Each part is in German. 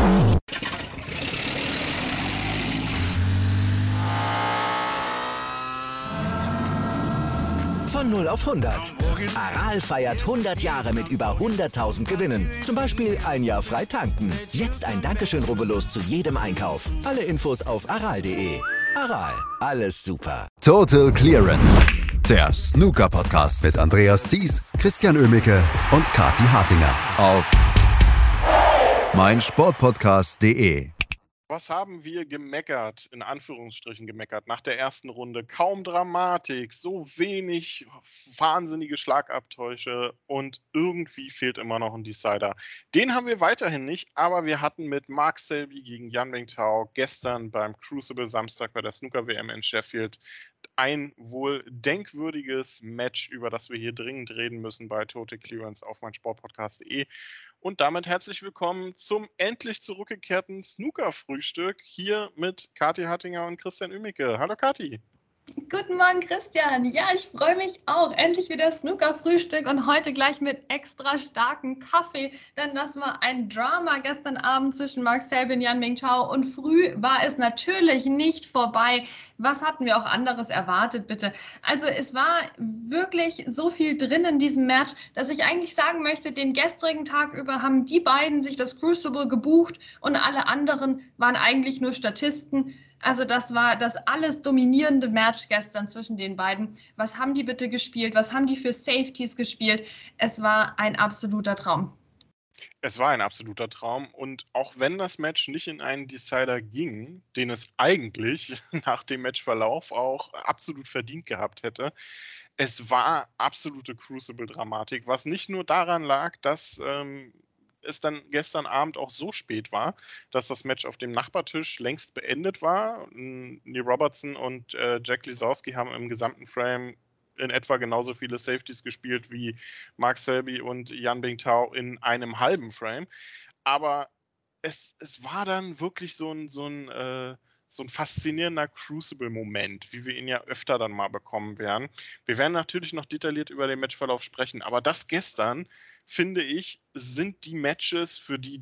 Von 0 auf 100. Aral feiert 100 Jahre mit über 100.000 Gewinnen. Zum Beispiel ein Jahr frei tanken. Jetzt ein Dankeschön, rubbellos zu jedem Einkauf. Alle Infos auf aral.de. Aral, alles super. Total Clearance. Der Snooker-Podcast mit Andreas Thies, Christian Oemicke und Kathi Hartinger auf meinsportpodcast.de. Was haben wir gemeckert, in Anführungsstrichen gemeckert, nach der ersten Runde? Kaum Dramatik, so wenig wahnsinnige Schlagabtäusche und irgendwie fehlt immer noch ein Decider. Den haben wir weiterhin nicht, aber wir hatten mit Mark Selby gegen Yan Mingtao gestern beim Crucible Samstag bei der Snooker-WM in Sheffield ein wohl denkwürdiges Match, über das wir hier dringend reden müssen bei Total Clearance auf meinsportpodcast.de. Und damit herzlich willkommen zum endlich zurückgekehrten Snooker-Frühstück hier mit Kathi Hartinger und Christian Oemicke. Hallo Kathi. Guten Morgen, Christian. Ja, ich freue mich auch. Endlich wieder Snooker-Frühstück und heute gleich mit extra starkem Kaffee, denn das war ein Drama gestern Abend zwischen Mark Selby und Yan Mingtao und früh war es natürlich nicht vorbei. Was hatten wir auch anderes erwartet, bitte? Also es war wirklich so viel drin in diesem Match, dass ich eigentlich sagen möchte, den gestrigen Tag über haben die beiden sich das Crucible gebucht und alle anderen waren eigentlich nur Statisten. Also das war das alles dominierende Match gestern zwischen den beiden. Was haben die bitte gespielt? Was haben die für Safeties gespielt? Es war ein absoluter Traum. Es war ein absoluter Traum und auch wenn das Match nicht in einen Decider ging, den es eigentlich nach dem Matchverlauf auch absolut verdient gehabt hätte, es war absolute Crucible-Dramatik, was nicht nur daran lag, dass es dann gestern Abend auch so spät war, dass das Match auf dem Nachbartisch längst beendet war. Neil Robertson und Jack Lisowski haben im gesamten Frame in etwa genauso viele Safeties gespielt wie Mark Selby und Yan Mingtao in einem halben Frame. Aber es war dann wirklich so ein faszinierender Crucible-Moment, wie wir ihn ja öfter dann mal bekommen werden. Wir werden natürlich noch detailliert über den Matchverlauf sprechen, aber das gestern, finde ich, sind die Matches, für die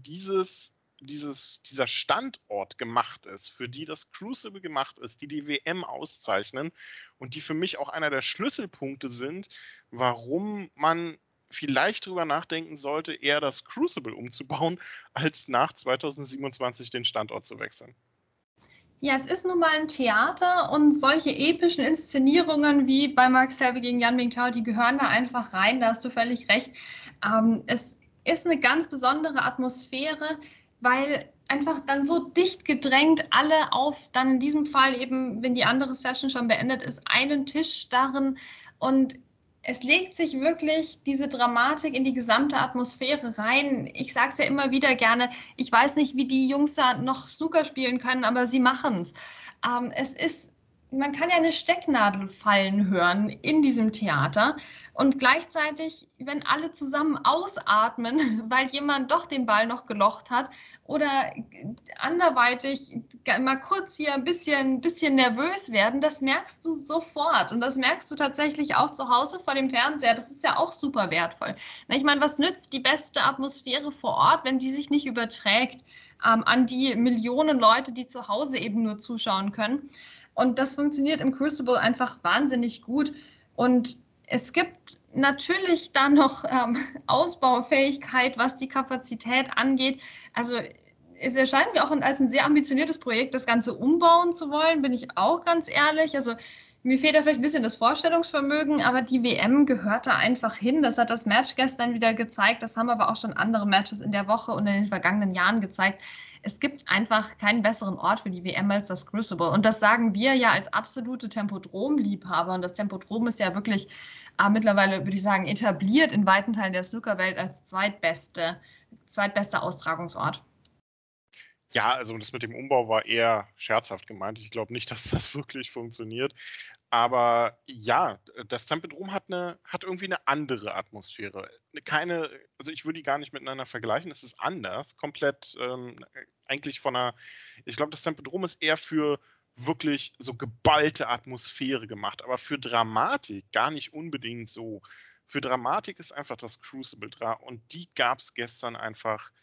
dieser Standort gemacht ist, für die das Crucible gemacht ist, die die WM auszeichnen und die für mich auch einer der Schlüsselpunkte sind, warum man vielleicht drüber nachdenken sollte, eher das Crucible umzubauen, als nach 2027 den Standort zu wechseln. Ja, es ist nun mal ein Theater und solche epischen Inszenierungen wie bei Mark Selby gegen Yan Mingtao, die gehören da einfach rein, da hast du völlig recht. Es ist eine ganz besondere Atmosphäre, weil einfach dann so dicht gedrängt alle auf, dann in diesem Fall eben, wenn die andere Session schon beendet ist, einen Tisch starren und es legt sich wirklich diese Dramatik in die gesamte Atmosphäre rein. Ich sage es ja immer wieder gerne, ich weiß nicht, wie die Jungs da noch Snooker spielen können, aber sie machen es. Man kann ja eine Stecknadel fallen hören in diesem Theater und gleichzeitig, wenn alle zusammen ausatmen, weil jemand doch den Ball noch gelocht hat oder anderweitig mal kurz hier ein bisschen nervös werden, das merkst du sofort und das merkst du tatsächlich auch zu Hause vor dem Fernseher. Das ist ja auch super wertvoll. Ich meine, was nützt die beste Atmosphäre vor Ort, wenn die sich nicht überträgt an die Millionen Leute, die zu Hause eben nur zuschauen können? Und das funktioniert im Crucible einfach wahnsinnig gut. Und es gibt natürlich da noch Ausbaufähigkeit, was die Kapazität angeht. Also es erscheint mir auch als ein sehr ambitioniertes Projekt, das Ganze umbauen zu wollen, bin ich auch ganz ehrlich. Also mir fehlt da vielleicht ein bisschen das Vorstellungsvermögen, aber die WM gehört da einfach hin. Das hat das Match gestern wieder gezeigt. Das haben aber auch schon andere Matches in der Woche und in den vergangenen Jahren gezeigt. Es gibt einfach keinen besseren Ort für die WM als das Crucible. Und das sagen wir ja als absolute Tempodrom-Liebhaber. Und das Tempodrom ist ja wirklich mittlerweile, würde ich sagen, etabliert in weiten Teilen der Snookerwelt als zweitbester Austragungsort. Ja, also das mit dem Umbau war eher scherzhaft gemeint. Ich glaube nicht, dass das wirklich funktioniert. Aber ja, das Tempodrom hat irgendwie eine andere Atmosphäre. Also ich würde die gar nicht miteinander vergleichen. Es ist anders, komplett eigentlich ich glaube, das Tempodrom ist eher für wirklich so geballte Atmosphäre gemacht, aber für Dramatik gar nicht unbedingt so. Für Dramatik ist einfach das Crucible da und die gab es gestern einfach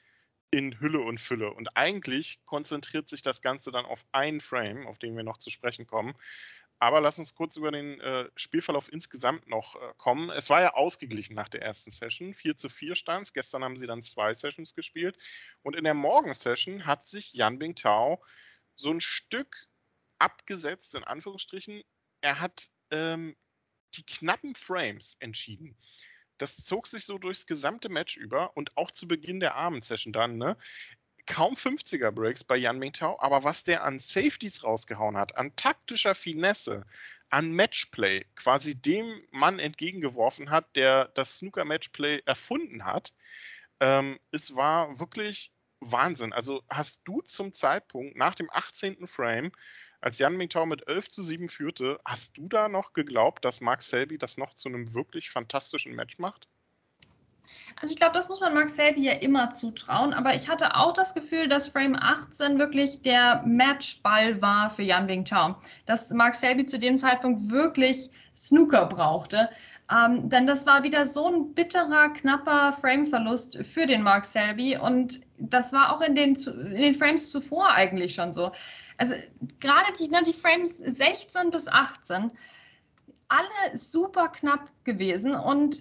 in Hülle und Fülle. Und eigentlich konzentriert sich das Ganze dann auf einen Frame, auf den wir noch zu sprechen kommen. Aber lass uns kurz über den Spielverlauf insgesamt noch kommen. Es war ja ausgeglichen nach der ersten Session. 4:4 stand es. Gestern haben sie dann 2 Sessions gespielt. Und in der Morgen-Session hat sich Yan Bingtao so ein Stück abgesetzt, in Anführungsstrichen. Er hat die knappen Frames entschieden. Das zog sich so durchs gesamte Match über und auch zu Beginn der Abendsession dann, ne? Kaum 50er-Breaks bei Yan Bingtao, aber was der an Safeties rausgehauen hat, an taktischer Finesse, an Matchplay, quasi dem Mann entgegengeworfen hat, der das Snooker-Matchplay erfunden hat, es war wirklich Wahnsinn. Also hast du zum Zeitpunkt nach dem 18. Frame, als Yan Bingtao mit 11:7 führte, hast du da noch geglaubt, dass Mark Selby das noch zu einem wirklich fantastischen Match macht? Also ich glaube, das muss man Mark Selby ja immer zutrauen, aber ich hatte auch das Gefühl, dass Frame 18 wirklich der Matchball war für Yan Bingtao, dass Mark Selby zu dem Zeitpunkt wirklich Snooker brauchte, denn das war wieder so ein bitterer, knapper Frameverlust für den Mark Selby und das war auch in den Frames zuvor eigentlich schon so. Also gerade die Frames 16 bis 18, alle super knapp gewesen und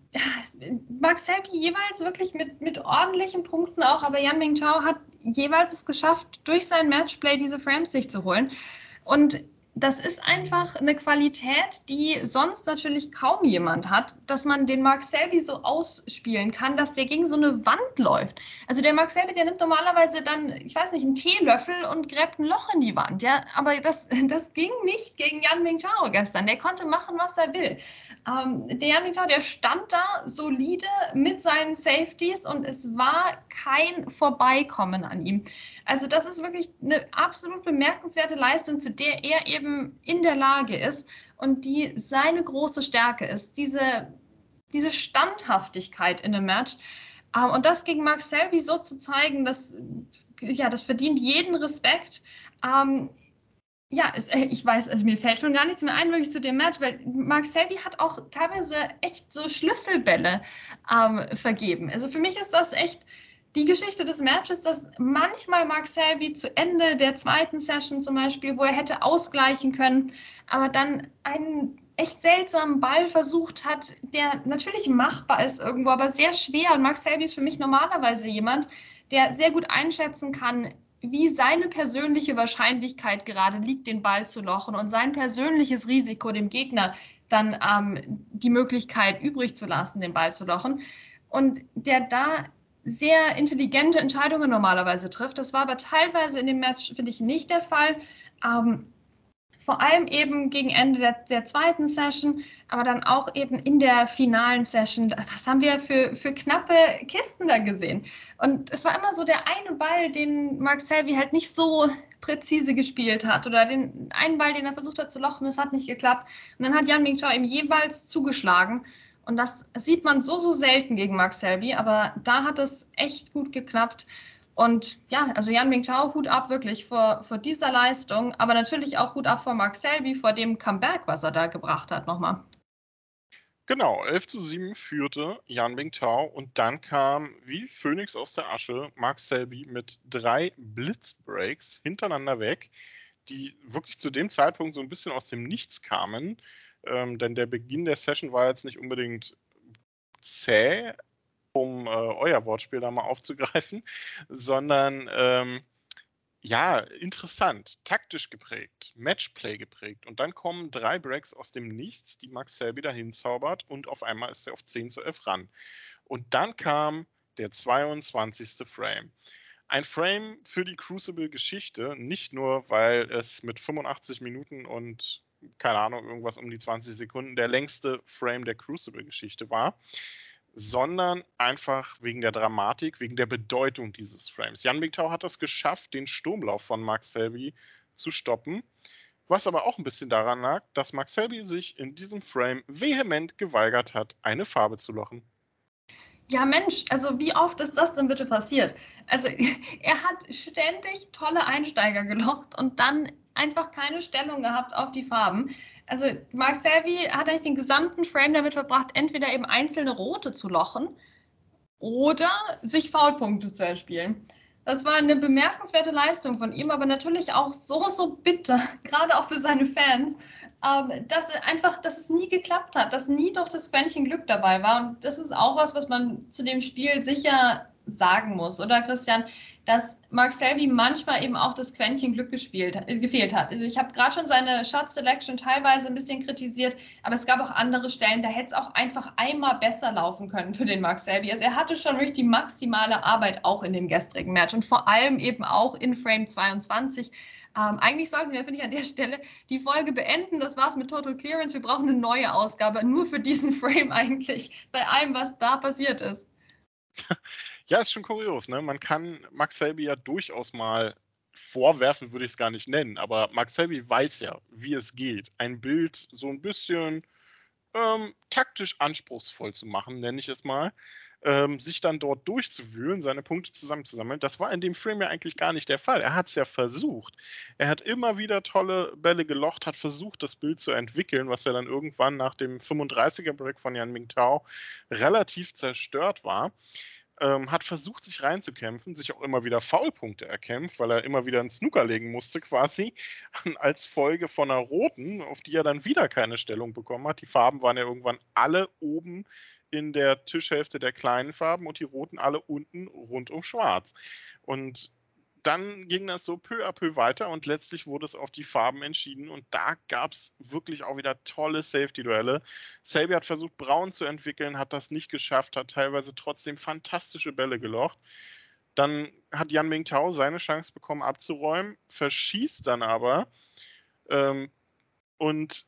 Mark Selby jeweils wirklich mit ordentlichen Punkten auch, aber Yan Bingtao hat jeweils es geschafft, durch sein Matchplay diese Frames sich zu holen. Und das ist einfach eine Qualität, die sonst natürlich kaum jemand hat, dass man den Mark Selby so ausspielen kann, dass der gegen so eine Wand läuft. Also der Mark Selby, der nimmt normalerweise dann, ich weiß nicht, einen Teelöffel und gräbt ein Loch in die Wand. Ja, aber das ging nicht gegen Yan Bingtao gestern. Der konnte machen, was er will. Der Yan Bingtao, der stand da solide mit seinen Safeties und es war kein Vorbeikommen an ihm. Also das ist wirklich eine absolut bemerkenswerte Leistung, zu der er eben in der Lage ist und die seine große Stärke ist, diese Standhaftigkeit in einem Match. Und das gegen Mark Selby so zu zeigen, das verdient jeden Respekt. Ich weiß, also mir fällt schon gar nichts mehr ein wirklich zu dem Match, weil Mark Selby hat auch teilweise echt so Schlüsselbälle vergeben. Also für mich ist das echt die Geschichte des Matches, dass manchmal Mark Selby zu Ende der zweiten Session zum Beispiel, wo er hätte ausgleichen können, aber dann einen echt seltsamen Ball versucht hat, der natürlich machbar ist irgendwo, aber sehr schwer. Und Mark Selby ist für mich normalerweise jemand, der sehr gut einschätzen kann, wie seine persönliche Wahrscheinlichkeit gerade liegt, den Ball zu lochen und sein persönliches Risiko, dem Gegner dann die Möglichkeit übrig zu lassen, den Ball zu lochen. Und der da sehr intelligente Entscheidungen normalerweise trifft. Das war aber teilweise in dem Match, finde ich, nicht der Fall. Vor allem eben gegen Ende der zweiten Session, aber dann auch eben in der finalen Session. Was haben wir für knappe Kisten da gesehen? Und es war immer so der eine Ball, den Mark Selby halt nicht so präzise gespielt hat oder den einen Ball, den er versucht hat zu lochen, das hat nicht geklappt. Und dann hat Yan Bingtao ihm jeweils zugeschlagen. Und das sieht man so selten gegen Mark Selby, aber da hat es echt gut geklappt. Und ja, also Yan Bingtao, Hut ab wirklich vor dieser Leistung, aber natürlich auch Hut ab vor Mark Selby, vor dem Comeback, was er da gebracht hat nochmal. Genau, 11:7 führte Yan Bingtao und dann kam wie Phönix aus der Asche Mark Selby mit 3 Blitzbreaks hintereinander weg, die wirklich zu dem Zeitpunkt so ein bisschen aus dem Nichts kamen. Denn der Beginn der Session war jetzt nicht unbedingt zäh, um euer Wortspiel da mal aufzugreifen, sondern interessant, taktisch geprägt, Matchplay geprägt. Und dann kommen 3 Breaks aus dem Nichts, die Mark Selby dahin zaubert und auf einmal ist er auf 10:11 ran. Und dann kam der 22. Frame. Ein Frame für die Crucible-Geschichte, nicht nur, weil es mit 85 Minuten und keine Ahnung, irgendwas um die 20 Sekunden der längste Frame der Crucible-Geschichte war, sondern einfach wegen der Dramatik, wegen der Bedeutung dieses Frames. Yan Bingtao hat es geschafft, den Sturmlauf von Mark Selby zu stoppen, was aber auch ein bisschen daran lag, dass Mark Selby sich in diesem Frame vehement geweigert hat, eine Farbe zu lochen. Ja, Mensch, also wie oft ist das denn bitte passiert? Also er hat ständig tolle Einsteiger gelocht und dann einfach keine Stellung gehabt auf die Farben. Also Mark Selby hat eigentlich den gesamten Frame damit verbracht, entweder eben einzelne rote zu lochen oder sich Foulpunkte zu erspielen. Das war eine bemerkenswerte Leistung von ihm, aber natürlich auch so bitter, gerade auch für seine Fans, dass es nie geklappt hat, dass nie doch das Quäntchen Glück dabei war. Und das ist auch was man zu dem Spiel sicher sagen muss, oder Christian, dass Mark Selby manchmal eben auch das Quäntchen Glück gefehlt hat. Also ich habe gerade schon seine Shot Selection teilweise ein bisschen kritisiert, aber es gab auch andere Stellen, da hätte es auch einfach einmal besser laufen können für den Mark Selby. Also er hatte schon wirklich die maximale Arbeit auch in dem gestrigen Match und vor allem eben auch in Frame 22. Eigentlich sollten wir, finde ich, an der Stelle die Folge beenden. Das war's mit Total Clearance. Wir brauchen eine neue Ausgabe, nur für diesen Frame eigentlich, bei allem, was da passiert ist. Ja, ist schon kurios, ne? Man kann Mark Selby ja durchaus mal vorwerfen, würde ich es gar nicht nennen, aber Mark Selby weiß ja, wie es geht, ein Bild so ein bisschen taktisch anspruchsvoll zu machen, nenne ich es mal, sich dann dort durchzuwühlen, seine Punkte zusammenzusammeln. Das war in dem Frame ja eigentlich gar nicht der Fall. Er hat es ja versucht. Er hat immer wieder tolle Bälle gelocht, hat versucht, das Bild zu entwickeln, was ja dann irgendwann nach dem 35er-Break von Yan Mingtao relativ zerstört war. Hat versucht, sich reinzukämpfen, sich auch immer wieder Foulpunkte erkämpft, weil er immer wieder einen Snooker legen musste quasi, als Folge von einer roten, auf die er dann wieder keine Stellung bekommen hat. Die Farben waren ja irgendwann alle oben in der Tischhälfte der kleinen Farben und die roten alle unten rund um schwarz. Und dann ging das so peu à peu weiter und letztlich wurde es auf die Farben entschieden und da gab es wirklich auch wieder tolle Safety-Duelle. Selby hat versucht, braun zu entwickeln, hat das nicht geschafft, hat teilweise trotzdem fantastische Bälle gelocht. Dann hat Yan Mingtao seine Chance bekommen abzuräumen, verschießt dann aber und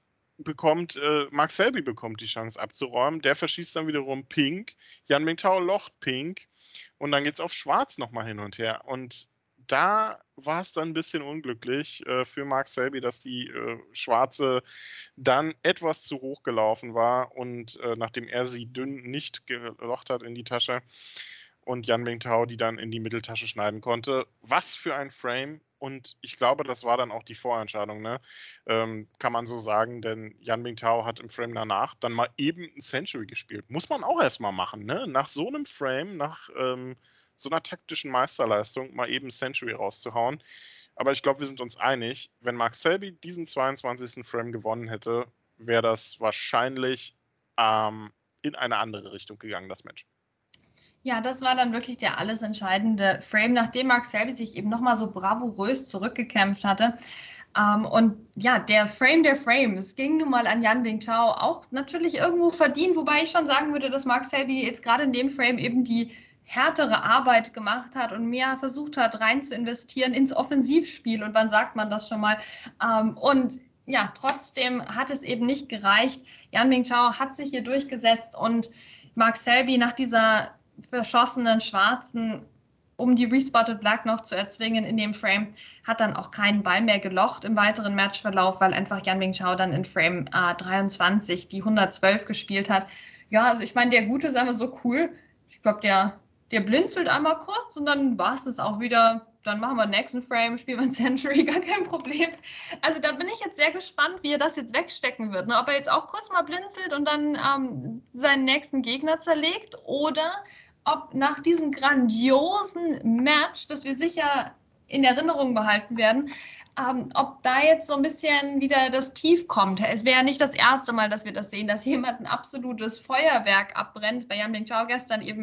Mark Selby bekommt die Chance abzuräumen. Der verschießt dann wiederum Pink. Yan Mingtao locht Pink und dann geht es auf Schwarz nochmal hin und her und da war es dann ein bisschen unglücklich für Mark Selby, dass die Schwarze dann etwas zu hoch gelaufen war und nachdem er sie dünn nicht gelocht hat in die Tasche und Yan Mingtao die dann in die Mitteltasche schneiden konnte. Was für ein Frame und ich glaube, das war dann auch die Vorentscheidung, ne? Kann man so sagen, denn Yan Mingtao hat im Frame danach dann mal eben ein Century gespielt. Muss man auch erstmal machen, ne? Nach so einem Frame, nach so einer taktischen Meisterleistung mal eben Century rauszuhauen. Aber ich glaube, wir sind uns einig, wenn Mark Selby diesen 22. Frame gewonnen hätte, wäre das wahrscheinlich in eine andere Richtung gegangen, das Match. Ja, das war dann wirklich der alles entscheidende Frame, nachdem Mark Selby sich eben nochmal so bravourös zurückgekämpft hatte. Und ja, der Frame der Frames ging nun mal an Yan Mingtao, auch natürlich irgendwo verdient, wobei ich schon sagen würde, dass Mark Selby jetzt gerade in dem Frame eben die härtere Arbeit gemacht hat und mehr versucht hat, rein zu investieren ins Offensivspiel. Und wann sagt man das schon mal? Und ja, trotzdem hat es eben nicht gereicht. Yan Mingtao hat sich hier durchgesetzt und Mark Selby nach dieser verschossenen Schwarzen, um die Respotted Black noch zu erzwingen in dem Frame, hat dann auch keinen Ball mehr gelocht im weiteren Matchverlauf, weil einfach Yan Mingtao dann in Frame 23 die 112 gespielt hat. Ja, also ich meine, der Gute ist einfach so cool. Ich glaube, der blinzelt einmal kurz und dann war es das auch wieder. Dann machen wir den nächsten Frame, spielen wir ein Century, gar kein Problem. Also da bin ich jetzt sehr gespannt, wie er das jetzt wegstecken wird. Ne? Ob er jetzt auch kurz mal blinzelt und dann seinen nächsten Gegner zerlegt oder ob nach diesem grandiosen Match, das wir sicher in Erinnerung behalten werden, ob da jetzt so ein bisschen wieder das Tief kommt. Es wäre ja nicht das erste Mal, dass wir das sehen, dass jemand ein absolutes Feuerwerk abbrennt. Bei Yan Mingtao gestern eben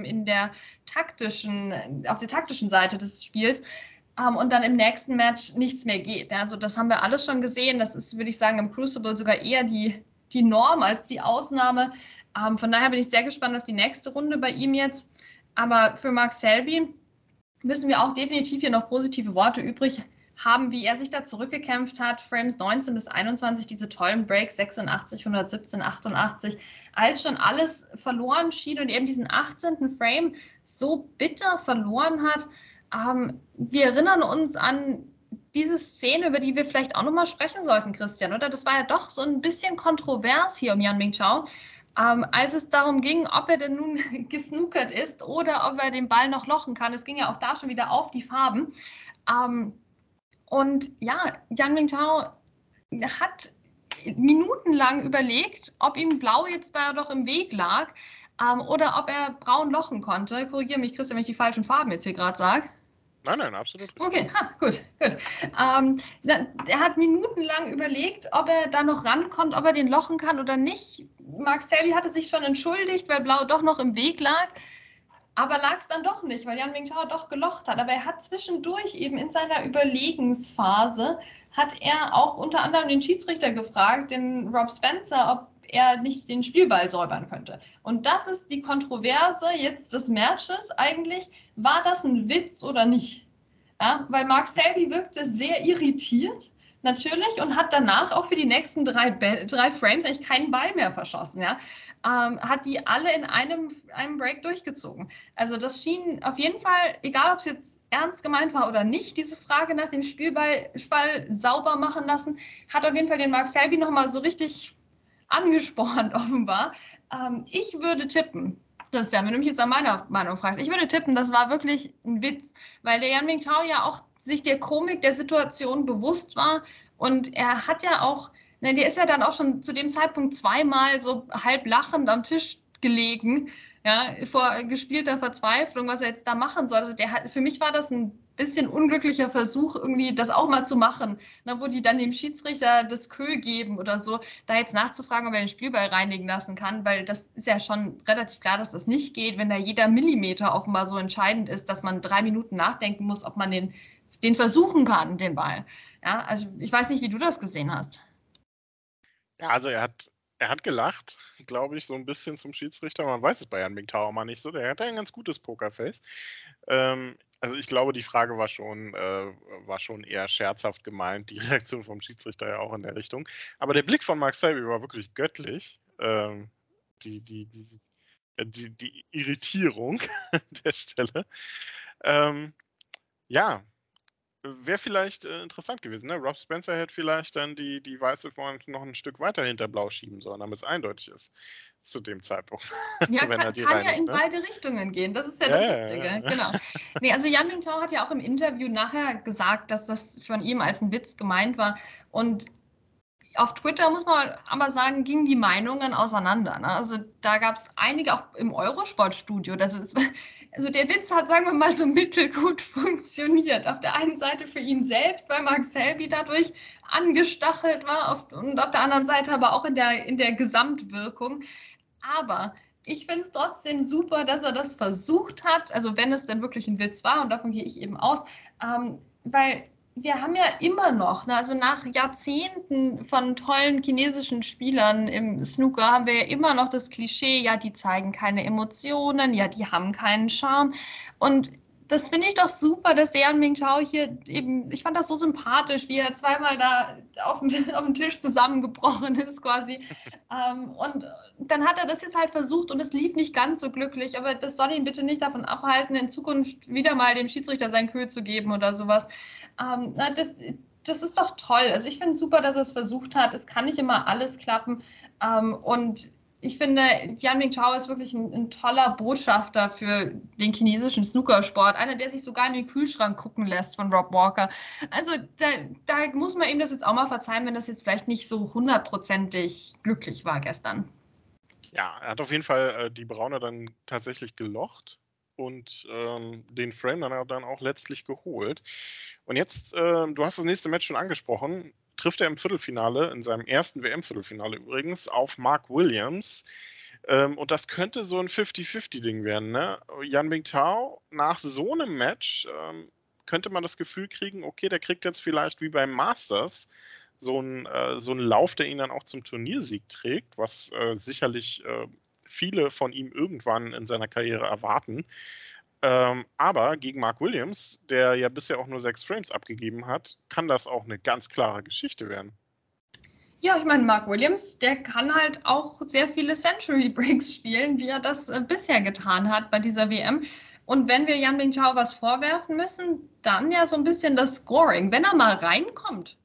auf der taktischen Seite des Spiels und dann im nächsten Match nichts mehr geht. Also das haben wir alles schon gesehen. Das ist, würde ich sagen, im Crucible sogar eher die Norm als die Ausnahme. Von daher bin ich sehr gespannt auf die nächste Runde bei ihm jetzt. Aber für Mark Selby müssen wir auch definitiv hier noch positive Worte übrig haben, wie er sich da zurückgekämpft hat. Frames 19 bis 21, diese tollen Breaks, 86, 117, 88, als schon alles verloren schien und eben diesen 18. Frame so bitter verloren hat. Wir erinnern uns an diese Szene, über die wir vielleicht auch nochmal sprechen sollten, Christian, oder? Das war ja doch so ein bisschen kontrovers hier um Yan Mingtao, als es darum ging, ob er denn nun gesnookert ist oder ob er den Ball noch lochen kann. Es ging ja auch da schon wieder auf die Farben. Und ja, Yan Mingtao hat minutenlang überlegt, ob ihm Blau jetzt da doch im Weg lag. oder ob er Braun lochen konnte. Korrigiere mich, Christian, wenn ich die falschen Farben jetzt hier gerade sage. Nein, absolut. Okay, gut. Er hat minutenlang überlegt, ob er da noch rankommt, ob er den lochen kann oder nicht. Mark Selby hatte sich schon entschuldigt, weil Blau doch noch im Weg lag. Aber lag es dann doch nicht, weil Yan Mingtao doch gelocht hat. Aber er hat zwischendurch eben in seiner Überlegensphase, hat er auch unter anderem den Schiedsrichter gefragt, den Rob Spencer, ob er nicht den Spielball säubern könnte. Und das ist die Kontroverse jetzt des Matches eigentlich. War das ein Witz oder nicht? Ja, weil Mark Selby wirkte sehr irritiert, natürlich, und hat danach auch für die nächsten drei Frames eigentlich keinen Ball mehr verschossen. Ja? Hat die alle in einem Break durchgezogen. Also das schien auf jeden Fall, egal ob es jetzt ernst gemeint war oder nicht, diese Frage nach dem Spielball sauber machen lassen, hat auf jeden Fall den Mark Selby nochmal so richtig angespornt offenbar. Ich würde tippen, Christian, wenn du mich jetzt an meiner Meinung fragst, ich würde tippen, das war wirklich ein Witz, weil der Yan Mingtao ja auch sich der Komik der Situation bewusst war und er hat ja auch, der ist ja dann auch schon zu dem Zeitpunkt zweimal so halb lachend am Tisch gelegen, ja, vor gespielter Verzweiflung, was er jetzt da machen soll. Also für mich war das ein bisschen unglücklicher Versuch, irgendwie das auch mal zu machen, wo die dann dem Schiedsrichter das Kö geben oder so, da jetzt nachzufragen, ob er den Spielball reinigen lassen kann, weil das ist ja schon relativ klar, dass das nicht geht, wenn da jeder Millimeter offenbar so entscheidend ist, dass man 3 Minuten nachdenken muss, ob man den versuchen kann, den Ball. Ja, also ich weiß nicht, wie du das gesehen hast. Ja, also er hat gelacht, glaube ich, so ein bisschen zum Schiedsrichter. Man weiß es bei Yan Mingtao mal nicht so. Der hat ja ein ganz gutes Pokerface. Also ich glaube, die Frage war schon eher scherzhaft gemeint. Die Reaktion vom Schiedsrichter ja auch in der Richtung. Aber der Blick von Mark Selby war wirklich göttlich. Die Irritierung an der Stelle. Ja, wäre vielleicht interessant gewesen. Ne? Rob Spencer hätte vielleicht dann die weiße Front noch ein Stück weiter hinter Blau schieben sollen, damit es eindeutig ist zu dem Zeitpunkt. Ja, kann ja in beide Richtungen gehen. Das ist ja das Lustige. Ja. Genau. Nee, also Yan Mingtao hat ja auch im Interview nachher gesagt, dass das von ihm als ein Witz gemeint war. Und auf Twitter, muss man aber sagen, gingen die Meinungen auseinander. Ne? Also da gab es einige, auch im Eurosport-Studio. Also der Witz hat, sagen wir mal, so mittelgut funktioniert. Auf der einen Seite für ihn selbst, weil Mark Selby dadurch angestachelt war und auf der anderen Seite aber auch in der Gesamtwirkung. Aber ich finde es trotzdem super, dass er das versucht hat, also wenn es denn wirklich ein Witz war, und davon gehe ich eben aus, weil wir haben ja immer noch, also nach Jahrzehnten von tollen chinesischen Spielern im Snooker haben wir ja immer noch das Klischee, ja, die zeigen keine Emotionen, ja, die haben keinen Charme. Und das finde ich doch super, dass der Yan Mingtao hier eben, ich fand das so sympathisch, wie er zweimal da auf dem Tisch zusammengebrochen ist quasi. Und dann hat er das jetzt halt versucht und es lief nicht ganz so glücklich, aber das soll ihn bitte nicht davon abhalten, in Zukunft wieder mal dem Schiedsrichter sein Kö zu geben oder sowas. Das ist doch toll. Also ich finde es super, dass er es versucht hat. Es kann nicht immer alles klappen. Und ich finde, Yan Mingtao ist wirklich ein toller Botschafter für den chinesischen Snookersport. Einer, der sich sogar in den Kühlschrank gucken lässt von Rob Walker. Also da muss man ihm das jetzt auch mal verzeihen, wenn das jetzt vielleicht nicht so 100%ig glücklich war gestern. Ja, er hat auf jeden Fall die Braune dann tatsächlich gelocht und den Frame dann auch letztlich geholt. Und jetzt, du hast das nächste Match schon angesprochen, trifft er im Viertelfinale, in seinem ersten WM-Viertelfinale übrigens, auf Mark Williams. Und das könnte so ein 50-50-Ding werden. Ne? Yan Mingtao, nach so einem Match könnte man das Gefühl kriegen, okay, der kriegt jetzt vielleicht wie beim Masters so einen Lauf, der ihn dann auch zum Turniersieg trägt, was sicherlich viele von ihm irgendwann in seiner Karriere erwarten. Aber gegen Mark Williams, der ja bisher auch nur 6 Frames abgegeben hat, kann das auch eine ganz klare Geschichte werden. Ja, ich meine, Mark Williams, der kann halt auch sehr viele Century Breaks spielen, wie er das bisher getan hat bei dieser WM. Und wenn wir Yan Mingtao was vorwerfen müssen, dann ja so ein bisschen das Scoring. Wenn er mal reinkommt,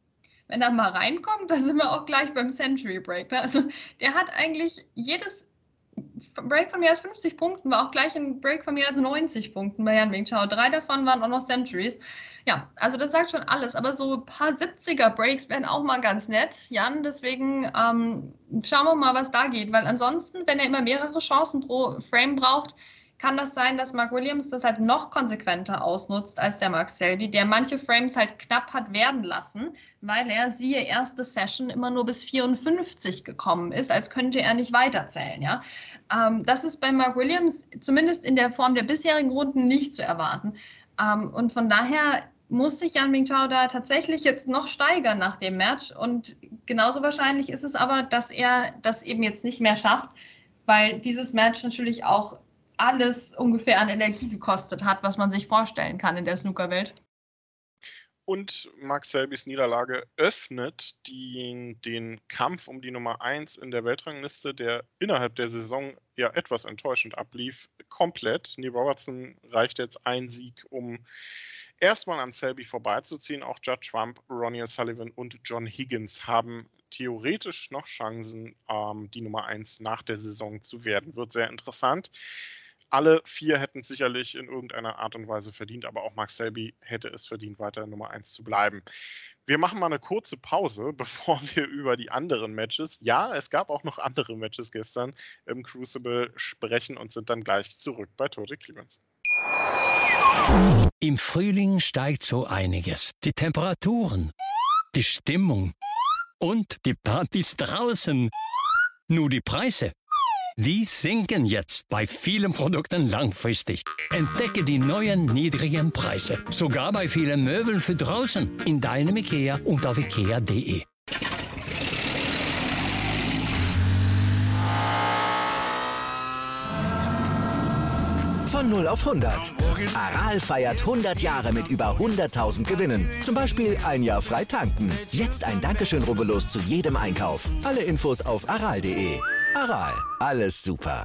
da sind wir auch gleich beim Century Break. Also der hat eigentlich jedes Break von mehr als 50 Punkten war auch gleich ein Break von mehr als 90 Punkten bei Yan Mingtao. 3 davon waren auch noch Centuries. Ja, also das sagt schon alles. Aber so ein paar 70er-Breaks wären auch mal ganz nett, Jan. Deswegen schauen wir mal, was da geht. Weil ansonsten, wenn er immer mehrere Chancen pro Frame braucht, kann das sein, dass Mark Williams das halt noch konsequenter ausnutzt als der Mark Selby, der manche Frames halt knapp hat werden lassen, weil er, siehe erste Session, immer nur bis 54 gekommen ist, als könnte er nicht weiterzählen. Ja? Das ist bei Mark Williams zumindest in der Form der bisherigen Runden nicht zu erwarten. Und von daher muss sich Yan Mingtao da tatsächlich jetzt noch steigern nach dem Match. Und genauso wahrscheinlich ist es aber, dass er das eben jetzt nicht mehr schafft, weil dieses Match natürlich auch alles ungefähr an Energie gekostet hat, was man sich vorstellen kann in der Snookerwelt. Und Mark Selbys Niederlage öffnet den Kampf um die Nummer 1 in der Weltrangliste, der innerhalb der Saison ja etwas enttäuschend ablief, komplett. Neil Robertson reicht jetzt ein Sieg, um erstmal an Selby vorbeizuziehen. Auch Judd Trump, Ronnie O'Sullivan und John Higgins haben theoretisch noch Chancen, die Nummer 1 nach der Saison zu werden. Wird sehr interessant. Alle 4 hätten es sicherlich in irgendeiner Art und Weise verdient, aber auch Mark Selby hätte es verdient, weiter Nummer 1 zu bleiben. Wir machen mal eine kurze Pause, bevor wir über die anderen Matches, ja, es gab auch noch andere Matches gestern im Crucible, sprechen und sind dann gleich zurück bei Total Clearance. Im Frühling steigt so einiges. Die Temperaturen, die Stimmung und die Partys draußen. Nur die Preise, die sinken jetzt bei vielen Produkten langfristig. Entdecke die neuen niedrigen Preise, sogar bei vielen Möbeln für draußen, in deinem IKEA und auf ikea.de. Von 0 auf 100. Aral feiert 100 Jahre mit über 100.000 Gewinnen. Zum Beispiel ein Jahr frei tanken. Jetzt ein Dankeschön, rubbellos zu jedem Einkauf. Alle Infos auf aral.de. Aral, alles super.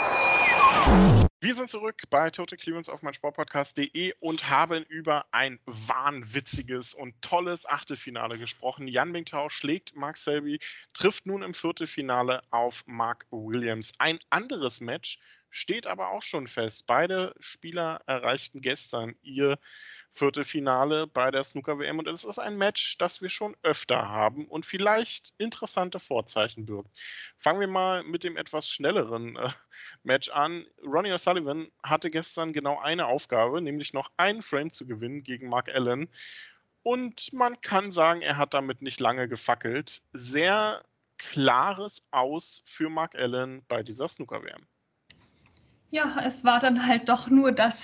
Wir sind zurück bei Total Clearance auf meinsportpodcast.de und haben über ein wahnwitziges und tolles Achtelfinale gesprochen. Yan Mingtao schlägt Mark Selby, trifft nun im Viertelfinale auf Mark Williams. Ein anderes Match steht aber auch schon fest. Beide Spieler erreichten gestern ihr Viertelfinale bei der Snooker-WM und es ist ein Match, das wir schon öfter haben und vielleicht interessante Vorzeichen birgt. Fangen wir mal mit dem etwas schnelleren Match an. Ronnie O'Sullivan hatte gestern genau eine Aufgabe, nämlich noch einen Frame zu gewinnen gegen Mark Allen und man kann sagen, er hat damit nicht lange gefackelt. Sehr klares Aus für Mark Allen bei dieser Snooker-WM. Ja, es war dann halt doch nur das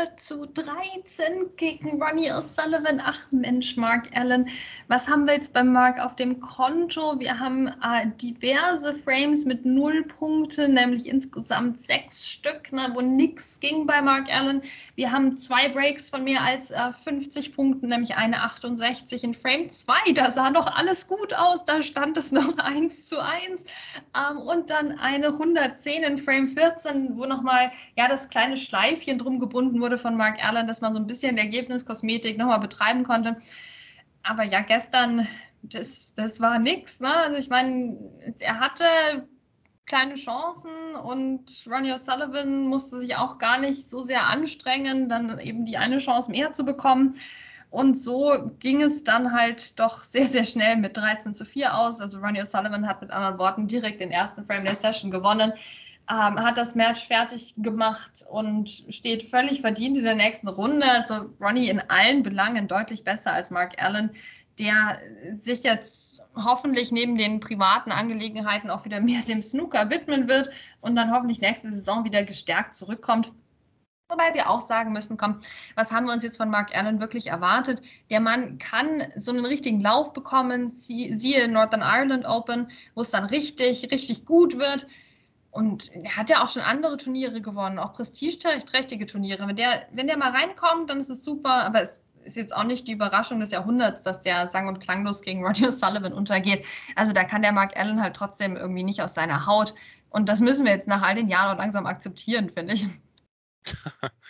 4:13 gegen Ronnie O'Sullivan. Ach Mensch, Mark Allen, was haben wir jetzt beim Mark auf dem Konto? Wir haben diverse Frames mit 0 Punkte, nämlich insgesamt 6 Stück, wo nichts ging bei Mark Allen. Wir haben 2 Breaks von mehr als 50 Punkten, nämlich eine 68 in Frame 2. Da sah doch alles gut aus, da stand es noch 1:1. Und dann eine 110 in Frame 14, wo nochmal das kleine Schleifchen drum gebunden wurde von Mark Allen, dass man so ein bisschen Ergebniskosmetik nochmal betreiben konnte. Aber ja, gestern, das war nix. Ne? Also ich meine, er hatte kleine Chancen und Ronnie O'Sullivan musste sich auch gar nicht so sehr anstrengen, dann eben die eine Chance mehr zu bekommen. Und so ging es dann halt doch sehr, sehr schnell mit 13:4 aus. Also Ronnie O'Sullivan hat mit anderen Worten direkt den ersten Frame der Session gewonnen. Hat das Match fertig gemacht und steht völlig verdient in der nächsten Runde. Also Ronnie in allen Belangen deutlich besser als Mark Allen, der sich jetzt hoffentlich neben den privaten Angelegenheiten auch wieder mehr dem Snooker widmen wird und dann hoffentlich nächste Saison wieder gestärkt zurückkommt. Wobei wir auch sagen müssen, komm, was haben wir uns jetzt von Mark Allen wirklich erwartet? Der Mann kann so einen richtigen Lauf bekommen, siehe Northern Ireland Open, wo es dann richtig, richtig gut wird. Und er hat ja auch schon andere Turniere gewonnen, auch prestigeträchtige Turniere. Wenn der mal reinkommt, dann ist es super. Aber es ist jetzt auch nicht die Überraschung des Jahrhunderts, dass der sang- und klanglos gegen Ronnie O'Sullivan untergeht. Also da kann der Mark Allen halt trotzdem irgendwie nicht aus seiner Haut. Und das müssen wir jetzt nach all den Jahren auch langsam akzeptieren, finde ich.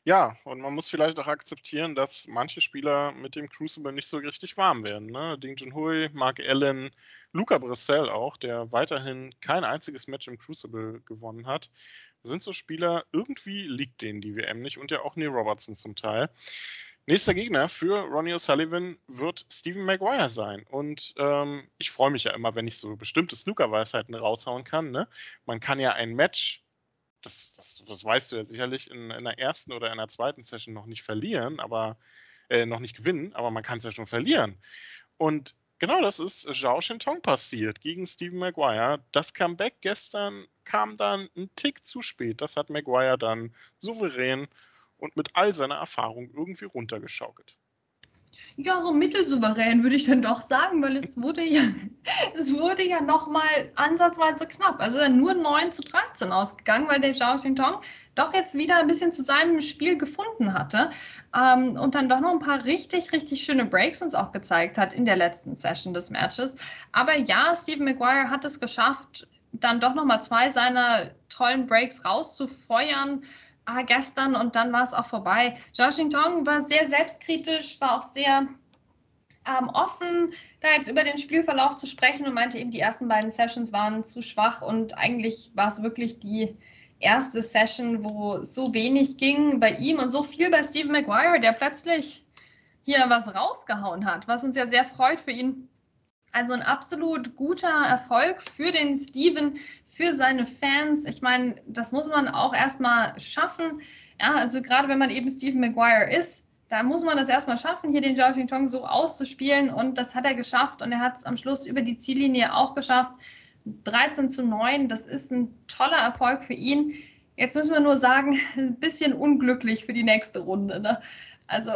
Ja, und man muss vielleicht auch akzeptieren, dass manche Spieler mit dem Crucible nicht so richtig warm werden. Ne? Ding Junhui, Mark Allen, Luca Brissell auch, der weiterhin kein einziges Match im Crucible gewonnen hat. Das sind so Spieler, irgendwie liegt denen die WM nicht und ja auch Neil Robertson zum Teil. Nächster Gegner für Ronnie O'Sullivan wird Stephen Maguire sein. Und ich freue mich ja immer, wenn ich so bestimmte Snooker-Weisheiten raushauen kann. Ne? Man kann ja ein Match, das weißt du ja sicherlich, in der ersten oder in der zweiten Session noch nicht verlieren, aber noch nicht gewinnen, aber man kann es ja schon verlieren. Und genau das ist Zhao Shintong passiert gegen Stephen Maguire. Das Comeback gestern kam dann einen Tick zu spät. Das hat Maguire dann souverän und mit all seiner Erfahrung irgendwie runtergeschaukelt. Ja, so mittelsouverän würde ich dann doch sagen, weil es wurde ja nochmal ansatzweise knapp. Also nur 9-13 ausgegangen, weil der Zhao Shintong doch jetzt wieder ein bisschen zu seinem Spiel gefunden hatte und dann doch noch ein paar richtig, richtig schöne Breaks uns auch gezeigt hat in der letzten Session des Matches. Aber ja, Stephen Maguire hat es geschafft, dann doch nochmal 2 seiner tollen Breaks rauszufeuern gestern und dann war es auch vorbei. Zhao Shintong war sehr selbstkritisch, war auch sehr offen, da jetzt über den Spielverlauf zu sprechen und meinte eben, die ersten beiden Sessions waren zu schwach und eigentlich war es wirklich die erste Session, wo so wenig ging bei ihm und so viel bei Stephen Maguire, der plötzlich hier was rausgehauen hat, was uns ja sehr freut für ihn. Also ein absolut guter Erfolg für den Stephen, für seine Fans. Ich meine, das muss man auch erstmal schaffen. Ja, also gerade wenn man eben Stephen Maguire ist, da muss man das erstmal schaffen, hier den Zhao Shintong so auszuspielen. Und das hat er geschafft. Und er hat es am Schluss über die Ziellinie auch geschafft. 13-9, das ist ein toller Erfolg für ihn. Jetzt müssen wir nur sagen, ein bisschen unglücklich für die nächste Runde. Ne? Also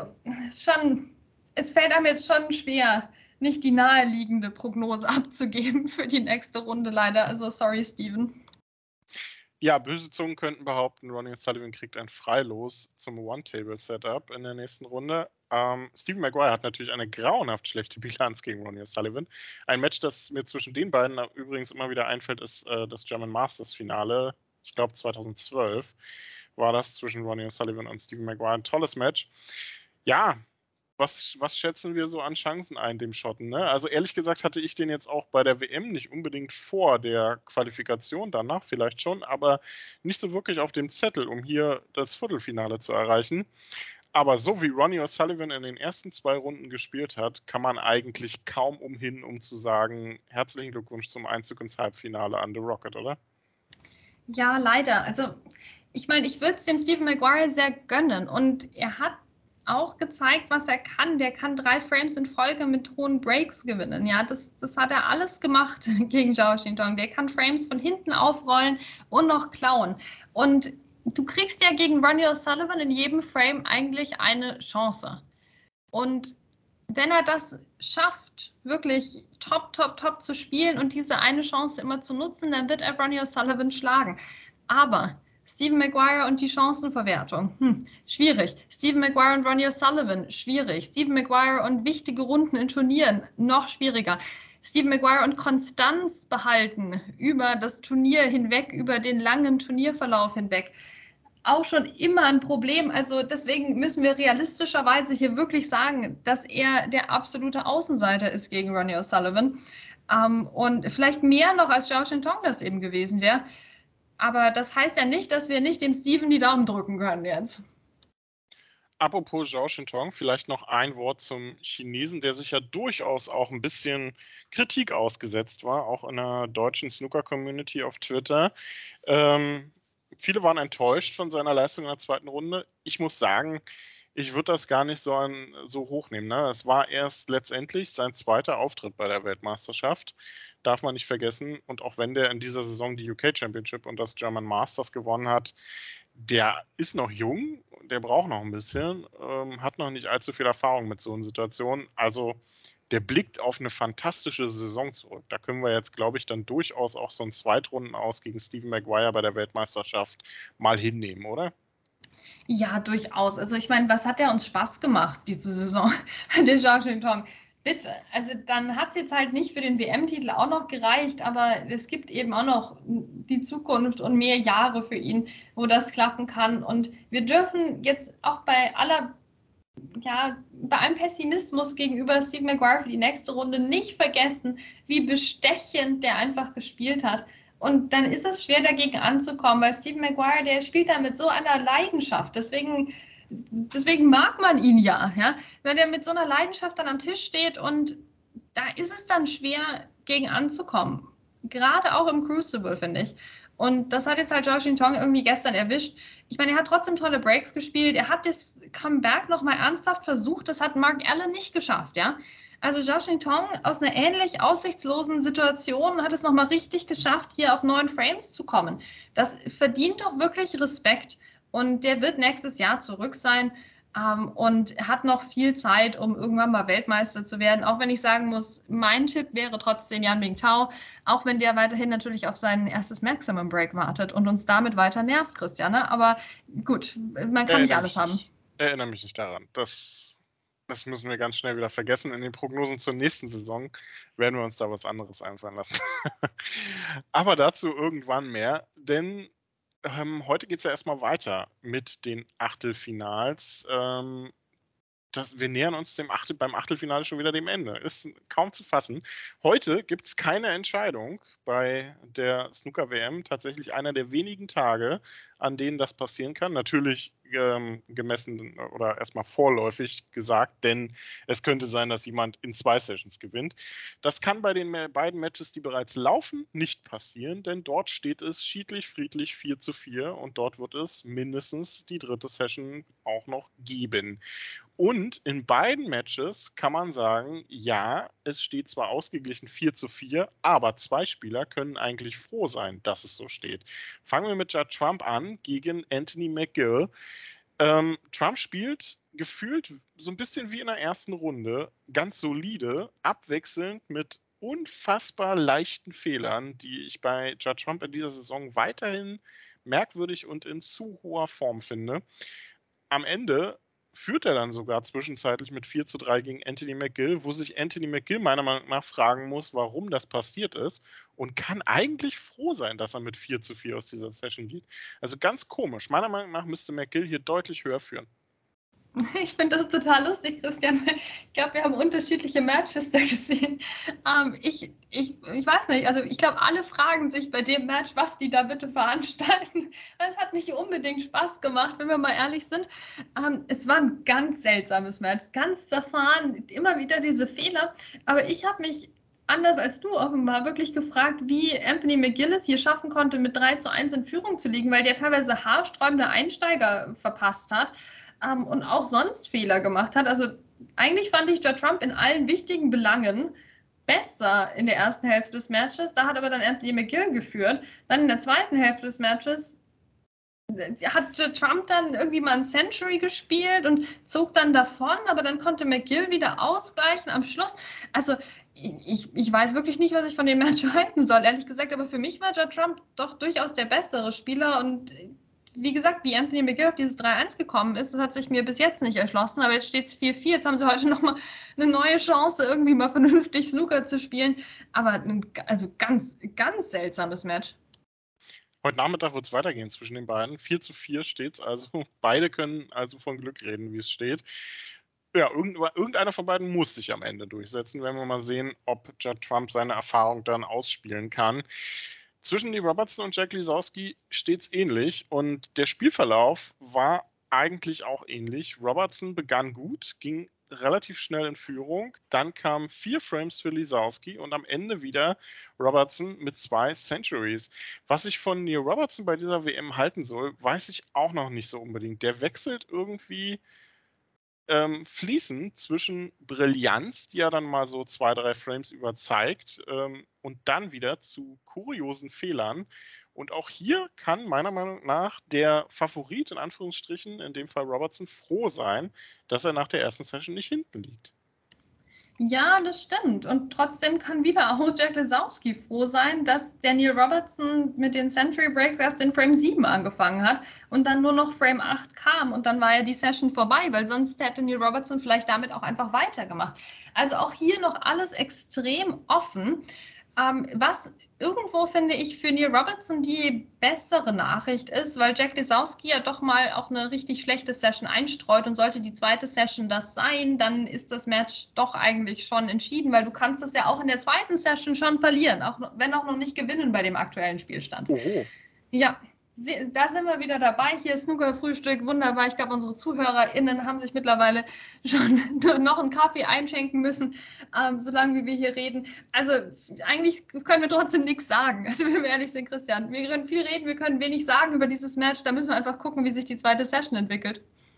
es fällt einem jetzt schon schwer, nicht die naheliegende Prognose abzugeben für die nächste Runde leider. Also sorry, Steven. Ja, böse Zungen könnten behaupten, Ronnie O'Sullivan kriegt ein Freilos zum One-Table-Setup in der nächsten Runde. Stephen Maguire hat natürlich eine grauenhaft schlechte Bilanz gegen Ronnie O'Sullivan. Ein Match, das mir zwischen den beiden übrigens immer wieder einfällt, ist das German Masters-Finale. Ich glaube 2012 war das zwischen Ronnie O'Sullivan und Stephen Maguire. Ein tolles Match. Ja, was schätzen wir so an Chancen ein, dem Schotten? Ne? Also ehrlich gesagt hatte ich den jetzt auch bei der WM nicht unbedingt vor der Qualifikation, danach vielleicht schon, aber nicht so wirklich auf dem Zettel, um hier das Viertelfinale zu erreichen. Aber so wie Ronnie O'Sullivan in den ersten 2 Runden gespielt hat, kann man eigentlich kaum umhin, um zu sagen, herzlichen Glückwunsch zum Einzug ins Halbfinale an The Rocket, oder? Ja, leider. Also ich meine, ich würde es dem Stephen Maguire sehr gönnen und er hat auch gezeigt, was er kann. Der kann 3 Frames in Folge mit hohen Breaks gewinnen. Ja, das hat er alles gemacht gegen Zhao Shintong. Der kann Frames von hinten aufrollen und noch klauen. Und du kriegst ja gegen Ronnie O'Sullivan in jedem Frame eigentlich eine Chance. Und wenn er das schafft, wirklich top zu spielen und diese eine Chance immer zu nutzen, dann wird er Ronnie O'Sullivan schlagen. Aber Stephen Maguire und die Chancenverwertung, schwierig. Stephen Maguire und Ronnie O'Sullivan, schwierig. Stephen Maguire und wichtige Runden in Turnieren, noch schwieriger. Stephen Maguire und Konstanz behalten über das Turnier hinweg, über den langen Turnierverlauf hinweg. Auch schon immer ein Problem. Also deswegen müssen wir realistischerweise hier wirklich sagen, dass er der absolute Außenseiter ist gegen Ronnie O'Sullivan. Und vielleicht mehr noch als Zhao Shintong das eben gewesen wäre. Aber das heißt ja nicht, dass wir nicht dem Steven die Daumen drücken können jetzt. Apropos Zhao Shintong, vielleicht noch ein Wort zum Chinesen, der sich ja durchaus auch ein bisschen Kritik ausgesetzt war, auch in der deutschen Snooker-Community auf Twitter. Viele waren enttäuscht von seiner Leistung in der zweiten Runde. Ich muss sagen, ich würde das gar nicht so hochnehmen. Ne? Es war erst letztendlich sein zweiter Auftritt bei der Weltmeisterschaft. Darf man nicht vergessen. Und auch wenn der in dieser Saison die UK Championship und das German Masters gewonnen hat, der ist noch jung, der braucht noch ein bisschen, hat noch nicht allzu viel Erfahrung mit so einer Situation. Also der blickt auf eine fantastische Saison zurück. Da können wir jetzt, glaube ich, dann durchaus auch so einen Zweitrunden-Aus gegen Stephen Maguire bei der Weltmeisterschaft mal hinnehmen, oder? Ja, durchaus. Also ich meine, was hat der uns Spaß gemacht, diese Saison, der Zhao Shintong? bitte. Also dann hat es jetzt halt nicht für den WM-Titel auch noch gereicht, aber es gibt eben auch noch die Zukunft und mehr Jahre für ihn, wo das klappen kann. Und wir dürfen jetzt auch bei allem Pessimismus gegenüber Steve Maguire für die nächste Runde nicht vergessen, wie bestechend der einfach gespielt hat. Und dann ist es schwer, dagegen anzukommen, weil Steve Maguire, der spielt da mit so einer Leidenschaft. Deswegen mag man ihn ja. Wenn er mit so einer Leidenschaft dann am Tisch steht, und da ist es dann schwer, gegen anzukommen. Gerade auch im Crucible, finde ich. Und das hat jetzt halt Joshing Tong irgendwie gestern erwischt. Ich meine, er hat trotzdem tolle Breaks gespielt. Er hat das Comeback nochmal ernsthaft versucht. Das hat Mark Allen nicht geschafft, ja. Also Joshing Tong aus einer ähnlich aussichtslosen Situation hat es nochmal richtig geschafft, hier auf 9 Frames zu kommen. Das verdient doch wirklich Respekt. Und der wird nächstes Jahr zurück sein und hat noch viel Zeit, um irgendwann mal Weltmeister zu werden. Auch wenn ich sagen muss, mein Tipp wäre trotzdem Yan Mingtao, auch wenn der weiterhin natürlich auf sein erstes Maximum Break wartet und uns damit weiter nervt, Christiane. Aber gut, man kann nicht alles haben. Erinnere mich nicht daran. Das müssen wir ganz schnell wieder vergessen. In den Prognosen zur nächsten Saison werden wir uns da was anderes einfallen lassen. Aber dazu irgendwann mehr, denn heute geht es ja erstmal weiter mit den Achtelfinals. Wir nähern uns beim Achtelfinale schon wieder dem Ende. Ist kaum zu fassen. Heute gibt es keine Entscheidung bei der Snooker-WM. Tatsächlich einer der wenigen Tage, an denen das passieren kann. Natürlich gemessen oder erstmal vorläufig gesagt, denn es könnte sein, dass jemand in 2 Sessions gewinnt. Das kann bei den beiden Matches, die bereits laufen, nicht passieren, denn dort steht es schiedlich, friedlich 4:4 und dort wird es mindestens die 3. Session auch noch geben. Und in beiden Matches kann man sagen, ja, es steht zwar ausgeglichen 4:4, aber 2 Spieler können eigentlich froh sein, dass es so steht. Fangen wir mit Judd Trump an gegen Anthony McGill. Trump spielt gefühlt so ein bisschen wie in der ersten Runde, ganz solide, abwechselnd mit unfassbar leichten Fehlern, die ich bei Judd Trump in dieser Saison weiterhin merkwürdig und in zu hoher Form finde. Am Ende führt er dann sogar zwischenzeitlich mit 4:3 gegen Anthony McGill, wo sich Anthony McGill meiner Meinung nach fragen muss, warum das passiert ist, und kann eigentlich froh sein, dass er mit 4:4 aus dieser Session geht. Also ganz komisch. Meiner Meinung nach müsste McGill hier deutlich höher führen. Ich finde das total lustig, Christian. Ich glaube, wir haben unterschiedliche Matches da gesehen. Ich weiß nicht, also ich glaube, alle fragen sich bei dem Match, was die da bitte veranstalten. Es hat nicht unbedingt Spaß gemacht, wenn wir mal ehrlich sind. Es war ein ganz seltsames Match, ganz zerfahren, immer wieder diese Fehler. Aber ich habe mich, anders als du offenbar, wirklich gefragt, wie Anthony McGill es hier schaffen konnte, mit 3:1 in Führung zu liegen, weil der teilweise haarsträubende Einsteiger verpasst hat. Und auch sonst Fehler gemacht hat. Also eigentlich fand ich Judd Trump in allen wichtigen Belangen besser in der ersten Hälfte des Matches. Da hat aber dann Anthony McGill geführt. Dann in der zweiten Hälfte des Matches hat Judd Trump dann irgendwie mal ein Century gespielt und zog dann davon, aber dann konnte McGill wieder ausgleichen am Schluss. Also ich weiß wirklich nicht, was ich von dem Match halten soll, ehrlich gesagt, aber für mich war Judd Trump doch durchaus der bessere Spieler, und wie gesagt, wie Anthony McGill auf dieses 3:1 gekommen ist, das hat sich mir bis jetzt nicht erschlossen, aber jetzt steht es 4:4. Jetzt haben sie heute nochmal eine neue Chance, irgendwie mal vernünftig Snooker zu spielen. Aber also ganz, ganz seltsames Match. Heute Nachmittag wird es weitergehen zwischen den beiden. 4:4 steht es also. Beide können also von Glück reden, wie es steht. Ja, irgendeiner von beiden muss sich am Ende durchsetzen. Werden wir mal sehen, ob Judd Trump seine Erfahrung dann ausspielen kann. Zwischen Lee Robertson und Jack Lisowski steht es ähnlich, und der Spielverlauf war eigentlich auch ähnlich. Robertson begann gut, ging relativ schnell in Führung, dann kamen 4 Frames für Lisowski und am Ende wieder Robertson mit 2 Centuries. Was ich von Neil Robertson bei dieser WM halten soll, weiß ich auch noch nicht so unbedingt. Der wechselt irgendwie fließend zwischen Brillanz, die er dann mal so 2-3 Frames überzeigt, und dann wieder zu kuriosen Fehlern. Und auch hier kann meiner Meinung nach der Favorit, in Anführungsstrichen, in dem Fall Robertson, froh sein, dass er nach der ersten Session nicht hinten liegt. Ja, das stimmt. Und trotzdem kann wieder auch Jack Lisowski froh sein, dass der Neil Robertson mit den Century Breaks erst in Frame 7 angefangen hat und dann nur noch Frame 8 kam und dann war ja die Session vorbei, weil sonst hätte Neil Robertson vielleicht damit auch einfach weitergemacht. Also auch hier noch alles extrem offen. Was irgendwo, finde ich, für Neil Robertson die bessere Nachricht ist, weil Jack Lisowski ja doch mal auch eine richtig schlechte Session einstreut und sollte die zweite Session das sein, dann ist das Match doch eigentlich schon entschieden, weil du kannst es ja auch in der zweiten Session schon verlieren, auch wenn auch noch nicht gewinnen bei dem aktuellen Spielstand. Oho. Ja, da sind wir wieder dabei. Hier ist Snooker-Frühstück, wunderbar. Ich glaube, unsere ZuhörerInnen haben sich mittlerweile schon noch einen Kaffee einschenken müssen, solange wie wir hier reden. Also eigentlich können wir trotzdem nichts sagen. Also wenn wir ehrlich sind, Christian, wir können viel reden, wir können wenig sagen über dieses Match. Da müssen wir einfach gucken, wie sich die zweite Session entwickelt.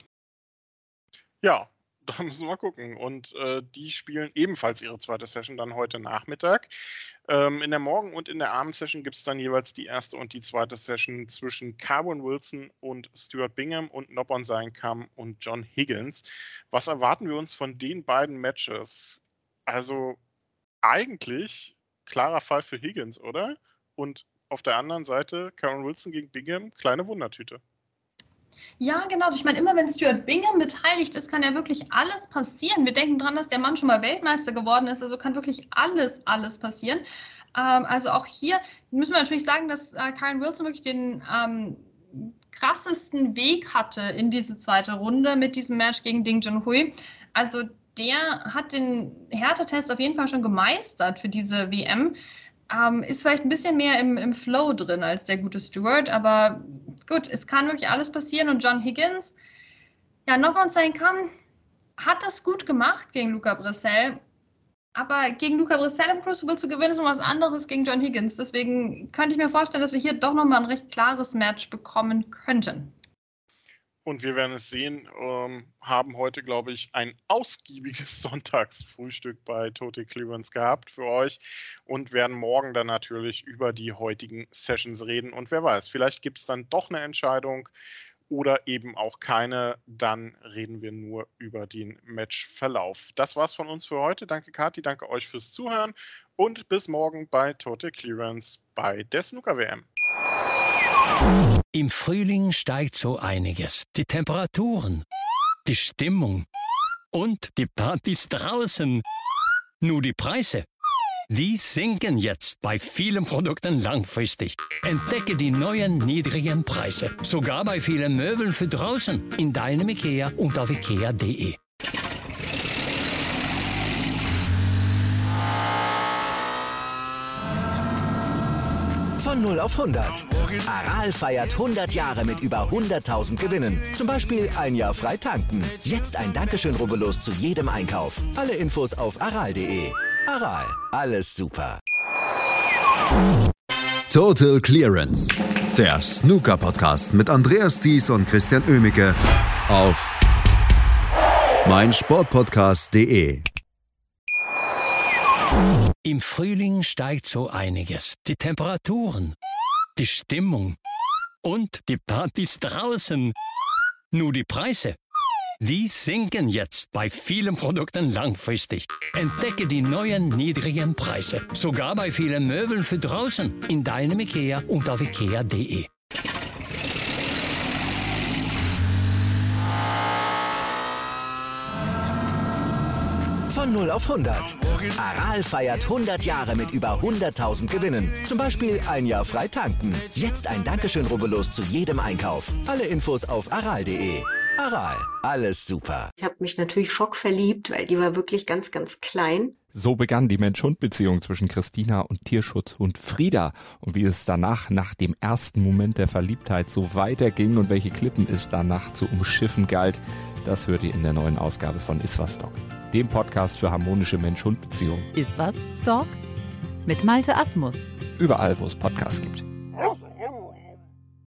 Ja, da müssen wir mal gucken. Und die spielen ebenfalls ihre zweite Session dann heute Nachmittag. In der Morgen- und in der Abendsession gibt es dann jeweils die erste und die zweite Session zwischen Carwin Wilson und Stuart Bingham und Noppon Seinkam und John Higgins. Was erwarten wir uns von den beiden Matches? Also eigentlich klarer Fall für Higgins, oder? Und auf der anderen Seite Carwin Wilson gegen Bingham, kleine Wundertüte. Ja, genau. Ich meine, immer wenn Stuart Bingham beteiligt ist, kann ja wirklich alles passieren. Wir denken dran, dass der Mann schon mal Weltmeister geworden ist, also kann wirklich alles passieren. Also auch hier müssen wir natürlich sagen, dass Carwin Wilson wirklich den krassesten Weg hatte in diese zweite Runde mit diesem Match gegen Ding Junhui. Also der hat den Härtetest auf jeden Fall schon gemeistert für diese WM. Ist vielleicht ein bisschen mehr im Flow drin als der gute Stuart, aber gut, es kann wirklich alles passieren und John Higgins, ja, Noppon Seinkam hat das gut gemacht gegen Luca Brissell, aber gegen Luca Brissell im Crucible zu gewinnen ist noch was anderes gegen John Higgins, deswegen könnte ich mir vorstellen, dass wir hier doch nochmal ein recht klares Match bekommen könnten. Und wir werden es sehen, haben heute, glaube ich, ein ausgiebiges Sonntagsfrühstück bei Total Clearance gehabt für euch und werden morgen dann natürlich über die heutigen Sessions reden. Und wer weiß, vielleicht gibt es dann doch eine Entscheidung oder eben auch keine. Dann reden wir nur über den Matchverlauf. Das war's von uns für heute. Danke Kathi, danke euch fürs Zuhören und bis morgen bei Total Clearance bei der Snooker-WM. Im Frühling steigt so einiges. Die Temperaturen, die Stimmung und die Partys draußen. Nur die Preise, die sinken jetzt bei vielen Produkten langfristig. Entdecke die neuen niedrigen Preise. Sogar bei vielen Möbeln für draußen. In deinem IKEA und auf ikea.de. Von 0 auf 100. Aral feiert 100 Jahre mit über 100.000 Gewinnen. Zum Beispiel ein Jahr frei tanken. Jetzt ein Dankeschön, rubbellos zu jedem Einkauf. Alle Infos auf aral.de. Aral, alles super. Total Clearance. Der Snooker-Podcast mit Andreas Thies und Christian Oemicke auf meinsportpodcast.de. Im Frühling steigt so einiges. Die Temperaturen, die Stimmung und die Partys draußen. Nur die Preise, die sinken jetzt bei vielen Produkten langfristig. Entdecke die neuen niedrigen Preise. Sogar bei vielen Möbeln für draußen. In deinem IKEA und auf ikea.de. Von 0 auf 100. Aral feiert 100 Jahre mit über 100.000 Gewinnen. Zum Beispiel ein Jahr frei tanken. Jetzt ein Dankeschön, rubbellos zu jedem Einkauf. Alle Infos auf aral.de. Aral, alles super. Ich habe mich natürlich schockverliebt, weil die war wirklich ganz, ganz klein. So begann die Mensch-Hund-Beziehung zwischen Christina und Tierschutzhund Frieda. Und wie es danach, nach dem ersten Moment der Verliebtheit, so weiterging und welche Klippen es danach zu umschiffen galt, das hört ihr in der neuen Ausgabe von Iswas Dog, dem Podcast für harmonische Mensch-Hund-Beziehungen. Iswas Dog? Mit Malte Asmus. Überall, wo es Podcasts gibt.